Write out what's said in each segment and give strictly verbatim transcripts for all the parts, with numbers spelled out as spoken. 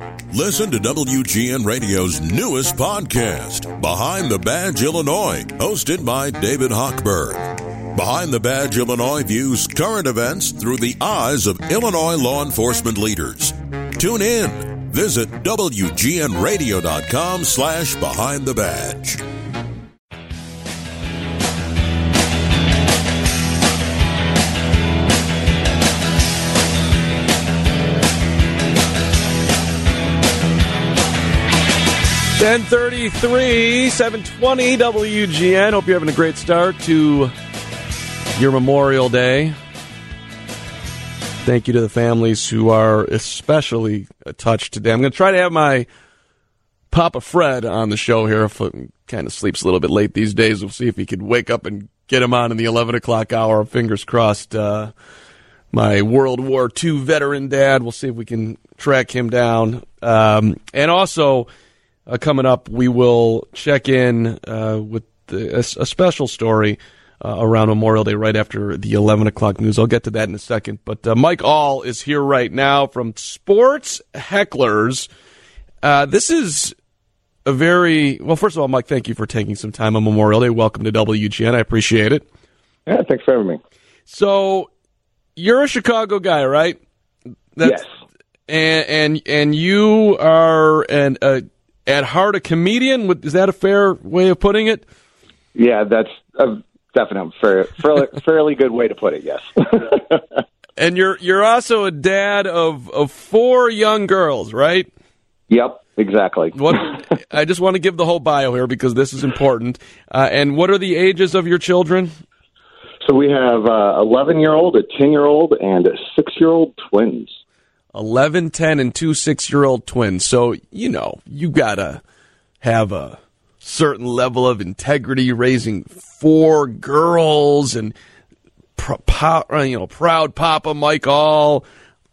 Listen to W G N Radio's newest podcast, Behind the Badge Illinois, hosted by David Hochberg. Behind the Badge Illinois views current events through the eyes of Illinois law enforcement leaders. Tune in. Visit W G N radio dot com slash behind the badge. ten thirty-three, seven twenty W G N. Hope you're having a great start to your Memorial Day. Thank you to the families who are especially touched today. I'm going to try to have my Papa Fred on the show here. If he kind of sleeps a little bit late these days, we'll see if he could wake up and get him on in the eleven o'clock hour. Fingers crossed. Uh, my World War Two veteran dad, we'll see if we can track him down. Um, and also... Uh, coming up, we will check in uh, with the, a, a special story uh, around Memorial Day right after the eleven o'clock news. I'll get to that in a second. But uh, Mike Ahl is here right now from Sports Hecklers. Uh, this is a very, well, first of all, Mike, thank you for taking some time on Memorial Day. Welcome to W G N. I appreciate it. Yeah, thanks for having me. So, you're a Chicago guy, right? That's, yes. And, and, and you are an... a at heart, a comedian? Is that a fair way of putting it? Yeah, that's a definite, fair, fairly, fairly good way to put it, yes. And you're you're also a dad of, of four young girls, right? Yep, exactly. What I just want to give the whole bio here because this is important. Uh, and what are the ages of your children? So we have a eleven-year-old, a ten-year-old, and a six-year-old twins. eleven, ten, and two six-year-old twins. So, you know, you got to have a certain level of integrity raising four girls and, pr- po- you know, proud Papa Mike Ahl,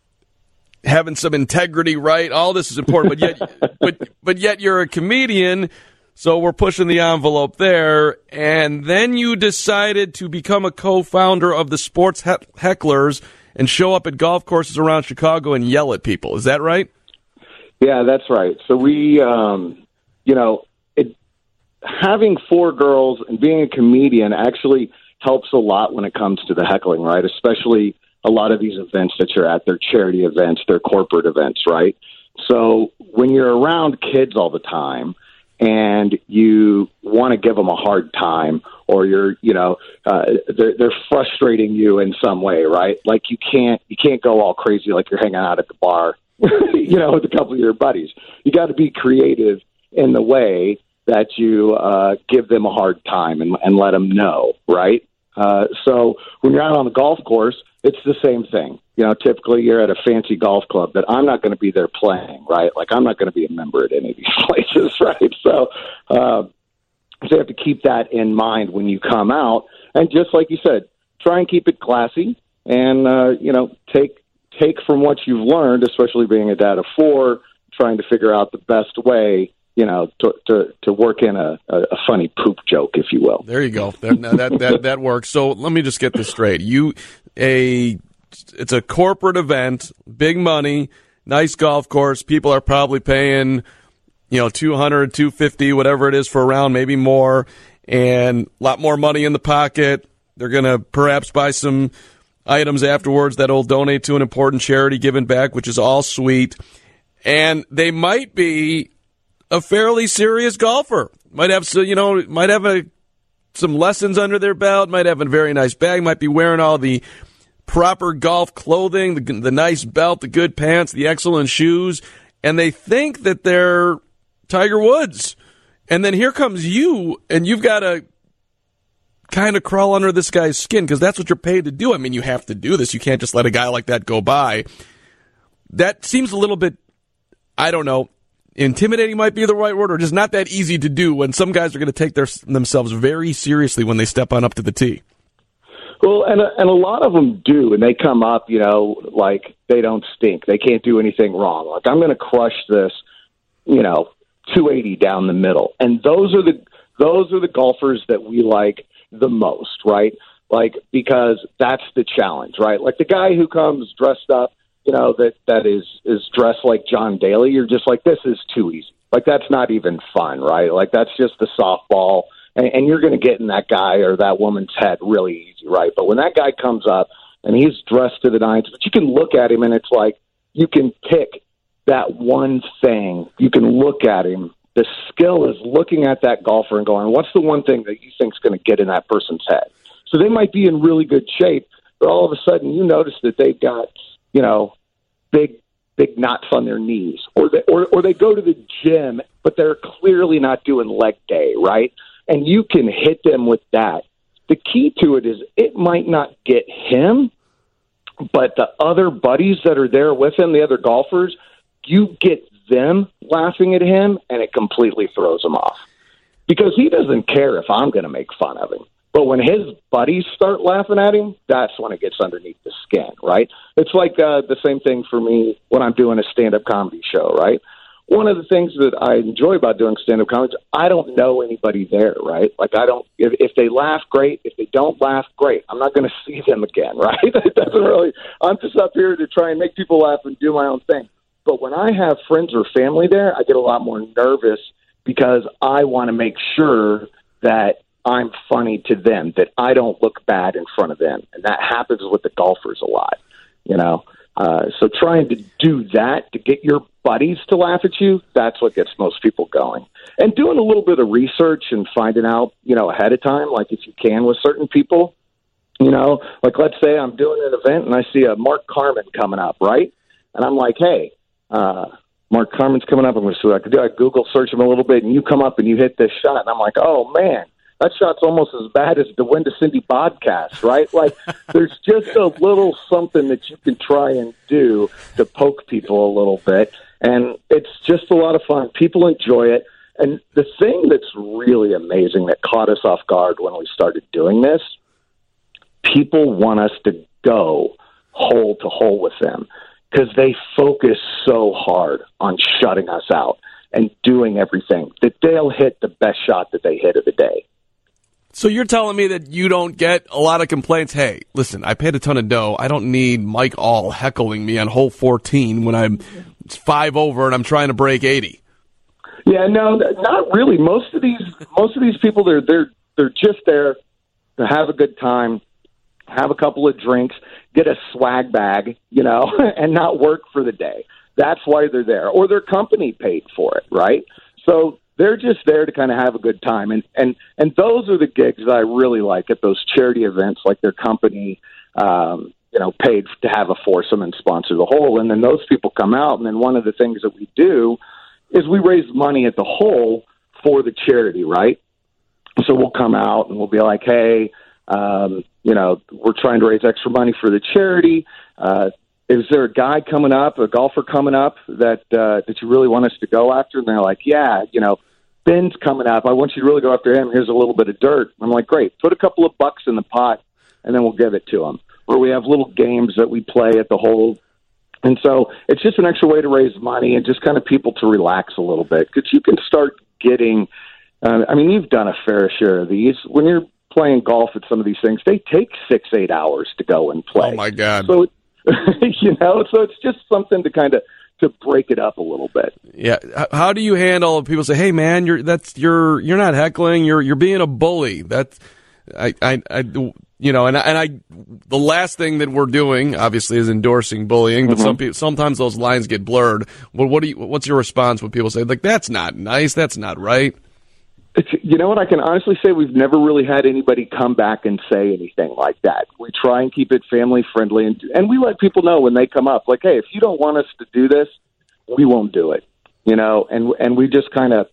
having some integrity, right? All this is important, but yet, but, but yet you're a comedian, so we're pushing the envelope there. And then you decided to become a co-founder of the Sports he- Hecklers and show up at golf courses around Chicago and yell at people. Is that right? Yeah, that's right. So we, um, you know, it, having four girls and being a comedian actually helps a lot when it comes to the heckling, right? Especially a lot of these events that you're at, they're charity events, they're corporate events, right? So when you're around kids all the time and you want to give them a hard time, or you're, you know, uh, they're, they're frustrating you in some way, right? Like you can't, you can't go all crazy like you're hanging out at the bar, you know, with a couple of your buddies. You got to be creative in the way that you uh, give them a hard time and, and let them know, right? Uh, so when you're out on the golf course, it's the same thing. You know, typically you're at a fancy golf club, but I'm not going to be there playing, right? Like I'm not going to be a member at any of these places, right? So, uh, So you have to keep that in mind when you come out. And just like you said, try and keep it classy and, uh, you know, take take from what you've learned, especially being a dad of four, trying to figure out the best way, you know, to to, to work in a, a funny poop joke, if you will. There you go. That, that, that, that works. So let me just get this straight. You, a It's a corporate event, big money, nice golf course. People are probably paying... you know, two hundred, two fifty, whatever it is for a round, maybe more, and a lot more money in the pocket. They're going to perhaps buy some items afterwards that will donate to an important charity given back, which is all sweet. And they might be a fairly serious golfer. Might have, so you know, might have a, some lessons under their belt, might have a very nice bag, might be wearing all the proper golf clothing, the, the nice belt, the good pants, the excellent shoes, and they think that they're Tiger Woods. And then here comes you, and you've got to kind of crawl under this guy's skin because that's what you're paid to do. I mean, you have to do this. You can't just let a guy like that go by. That seems a little bit, I don't know, intimidating might be the right word, or just not that easy to do when some guys are going to take their, themselves very seriously when they step on up to the tee. Well, and a, and a lot of them do, and they come up, you know, like they don't stink. They can't do anything wrong. Like, I'm going to crush this, you know, two eighty down the middle. And those are the those are the golfers that we like the most, right? Like, because that's the challenge, right? Like the guy who comes dressed up you know, that, that is, is dressed like John Daly, you're just like, this is too easy. Like, that's not even fun, right? Like, that's just the softball, and, and you're going to get in that guy or that woman's head really easy, right? But when that guy comes up and he's dressed to the nines, but you can look at him and it's like you can pick that one thing. You can look at him. The skill is looking at that golfer and going, what's the one thing that you think is going to get in that person's head? So they might be in really good shape, but all of a sudden you notice that they've got, you know, big, big knots on their knees, or they, or, or they go to the gym, but they're clearly not doing leg day, right? And you can hit them with that. The key to it is it might not get him, but the other buddies that are there with him, the other golfers, you get them laughing at him, and it completely throws him off. Because he doesn't care if I'm going to make fun of him. But when his buddies start laughing at him, that's when it gets underneath the skin, right? It's like uh, the same thing for me when I'm doing a stand-up comedy show, right? One of the things that I enjoy about doing stand-up comedy is I don't know anybody there, right? Like, I don't, if, if they laugh, great. If they don't laugh, great. I'm not going to see them again, right? It doesn't really, I'm just up here to try and make people laugh and do my own thing. But when I have friends or family there, I get a lot more nervous because I want to make sure that I'm funny to them, that I don't look bad in front of them. And that happens with the golfers a lot, you know? Uh, so trying to do that to get your buddies to laugh at you, that's what gets most people going. And doing a little bit of research and finding out, you know, ahead of time, like if you can with certain people, you know, like let's say I'm doing an event and I see a Mark Carman coming up, right? And I'm like, hey, uh, Mark Carman's coming up. I'm going to see what I can do. I Google search him a little bit and you come up and you hit this shot. And I'm like, oh, man. That shot's almost as bad as the Win to Cindy podcast, right? Like, there's just a little something that you can try and do to poke people a little bit, and it's just a lot of fun. People enjoy it, and the thing that's really amazing that caught us off guard when we started doing this, people want us to go hole to hole with them because they focus so hard on shutting us out and doing everything that they'll hit the best shot that they hit of the day. So you're telling me that you don't get a lot of complaints? Hey, listen, I paid a ton of dough. I don't need Mike All heckling me on hole fourteen when I'm five over and I'm trying to break eighty. Yeah, no, not really. Most of these, most of these people, they're they're they're just there to have a good time, have a couple of drinks, get a swag bag, you know, and not work for the day. That's why they're there, or their company paid for it, right? So they're just there to kind of have a good time. And, and, and those are the gigs that I really like at those charity events, like their company, um, you know, paid to have a foursome and sponsor the hole. And then those people come out. And then one of the things that we do is we raise money at the hole for the charity, right? So we'll come out and we'll be like, hey, um, you know, we're trying to raise extra money for the charity. Uh, is there a guy coming up, a golfer coming up that, uh, that you really want us to go after? And they're like, yeah, you know, Ben's coming up. I want you to really go after him. Here's a little bit of dirt. I'm like, great. Put a couple of bucks in the pot, and then we'll give it to him. Or we have little games that we play at the hole. And so it's just an extra way to raise money and just kind of people to relax a little bit. Because you can start getting, uh, I mean, you've done a fair share of these. When you're playing golf at some of these things, they take six, eight hours to go and play. Oh, my God. So, you know, so it's just something to kind of to break it up a little bit. Yeah. How do you handle people say, "Hey, man, you're that's you're you're not heckling. You're you're being a bully." That's I I, I you know, and I, and I the last thing that we're doing obviously is endorsing bullying, but mm-hmm. some people sometimes those lines get blurred. Well, what do you? What's your response when people say like, "That's not nice. That's not right"? It's, you know what? I can honestly say we've never really had anybody come back and say anything like that. We try and keep it family friendly, and and we let people know when they come up, like, hey, if you don't want us to do this, we won't do it. You know, and and we just kind of,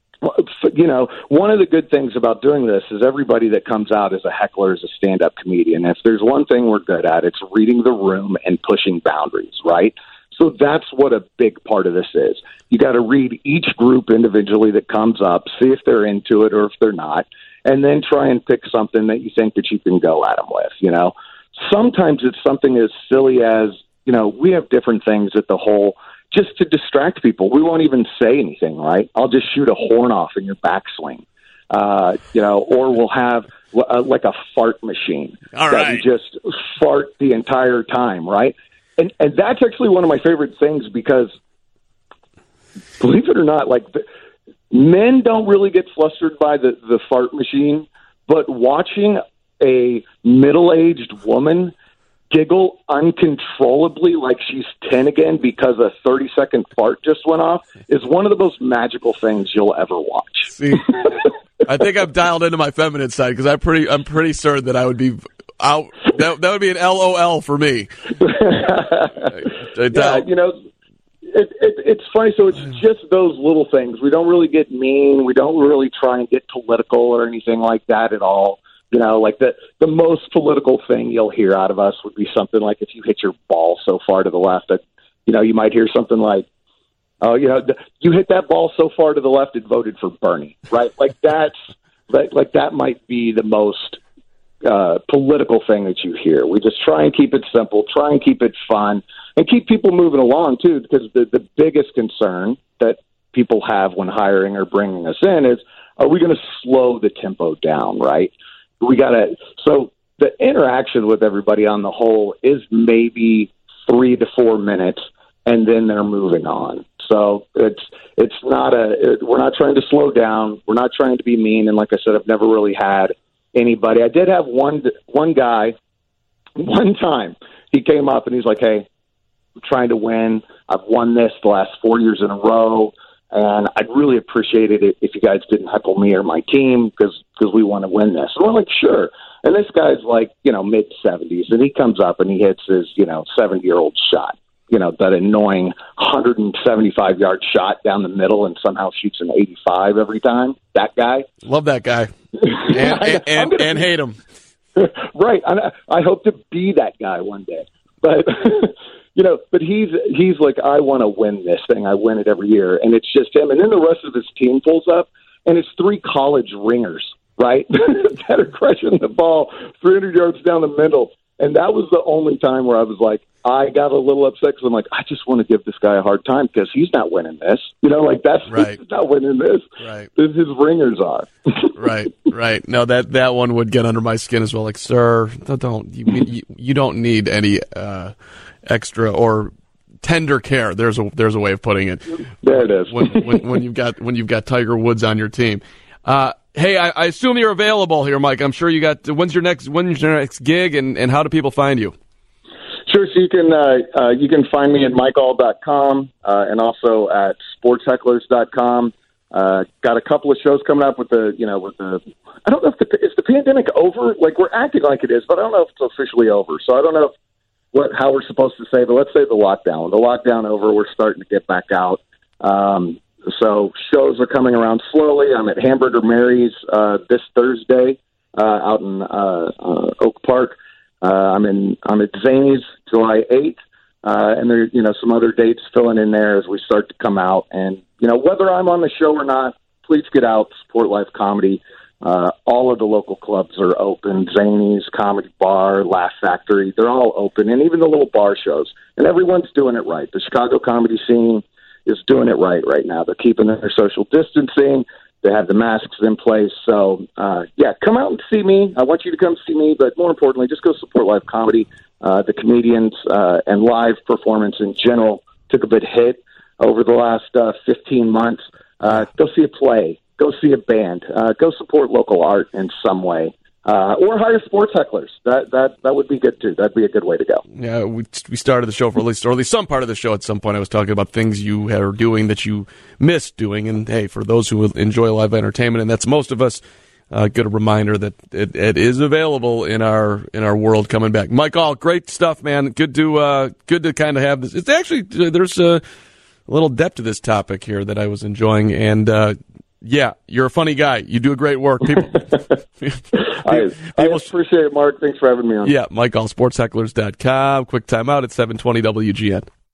you know, one of the good things about doing this is everybody that comes out as a heckler is a stand-up comedian. If there's one thing we're good at, it's reading the room and pushing boundaries, right? So that's what a big part of this is. You got to read each group individually that comes up, see if they're into it or if they're not, and then try and pick something that you think that you can go at them with, you know. Sometimes it's something as silly as, you know, we have different things at the hole just to distract people. We won't even say anything, right? I'll just shoot a horn off in your backswing, uh, you know, or we'll have uh, like a fart machine All that right. we just fart the entire time, right? and and that's actually one of my favorite things because, believe it or not, like the, men don't really get flustered by the the fart machine, but watching a middle-aged woman giggle uncontrollably like she's ten again because a thirty-second fart just went off is one of the most magical things you'll ever watch. See, I think I'm dialed into my feminine side because I'm pretty, I'm pretty certain that I would be out. That, that would be an L O L for me. Yeah, you know, it, it, it's funny. So it's just those little things. We don't really get mean. We don't really try and get political or anything like that at all. You know, like the the most political thing you'll hear out of us would be something like if you hit your ball so far to the left that, you know, you might hear something like, oh, you know, you hit that ball so far to the left, it voted for Bernie, right? Like that's like, like that might be the most uh, political thing that you hear. We just try and keep it simple, try and keep it fun, and keep people moving along too. Because the the biggest concern that people have when hiring or bringing us in is, are we going to slow the tempo down, right? We got to, so the interaction with everybody on the whole is maybe three to four minutes, and then they're moving on. So it's it's not a, it, we're not trying to slow down. We're not trying to be mean. And like I said, I've never really had anybody. I did have one one guy, one time, he came up and he's like, hey, I'm trying to win. I've won this the last four years in a row. And I'd really appreciate it if you guys didn't heckle me or my team because because we want to win this. And we're like, sure. And this guy's like, you know, mid seventies, and he comes up and he hits his, you know, seventy-year-old shot, you know, that annoying one hundred seventy-five yard shot down the middle and somehow shoots an eighty-five every time. That guy. Love that guy. And, and, and, gonna, and hate him. Right. I, I hope to be that guy one day. But... You know, but he's he's like, I want to win this thing. I win it every year, and it's just him. And then the rest of his team pulls up, and it's three college ringers, right, that are crushing the ball three hundred yards down the middle. And that was the only time where I was like, I got a little upset because I'm like, I just want to give this guy a hard time because he's not winning this. You know, like that's right. He's not winning this. Right. This, his ringers are. Right, right. No, that, that one would get under my skin as well. Like, sir, don't you you, you don't need any uh, extra or tender care. There's a there's a way of putting it. There it is. when, when when you've got when you've got Tiger Woods on your team. Uh, hey, I, I assume you're available here, Mike. I'm sure you got. When's your next When's your next gig, and, and how do people find you? Sure. So you can uh, uh, you can find me at mike all dot com uh, and also at sports hecklers dot com. Uh, got a couple of shows coming up with the you know with the. I don't know if the is the pandemic over. Like we're acting like it is, but I don't know if it's officially over. So I don't know if, what how we're supposed to say, but let's say the lockdown. The lockdown over. We're starting to get back out. Um, so shows are coming around slowly. I'm at Hamburger Mary's uh, this Thursday uh, out in uh, uh, Oak Park. Uh, I'm in. I'm at Zany's July eighth, uh, and there, you know, some other dates filling in there as we start to come out. And you know, whether I'm on the show or not, please get out, support live comedy. Uh, all of the local clubs are open. Zany's, Comedy Bar, Laugh Factory, they're all open, and even the little bar shows. And everyone's doing it right. The Chicago comedy scene is doing it right right now. They're keeping their social distancing. They have the masks in place. So, uh, yeah, come out and see me. I want you to come see me, but more importantly, just go support live comedy. Uh, the comedians uh, and live performance in general took a big hit over the last uh, fifteen months. Uh, go see a play. Go see a band. Uh, go support local art in some way. Uh, or hire sports hecklers. That that that would be good too. That'd be a good way to go. Yeah, we we started the show for at least, or at least some part of the show at some point. I was talking about things you are doing that you miss doing, and hey, for those who enjoy live entertainment, and that's most of us, uh, good a reminder that it, it is available in our in our world coming back. Mike All, great stuff, man. Good to uh, good to kind of have this. It's actually there's a, a little depth to this topic here that I was enjoying, and. Uh, Yeah, you're a funny guy. You do a great work. People, I, I appreciate it, Mark. Thanks for having me on. Yeah, Mike All, sports hecklers dot com. Quick timeout at seven twenty W G N.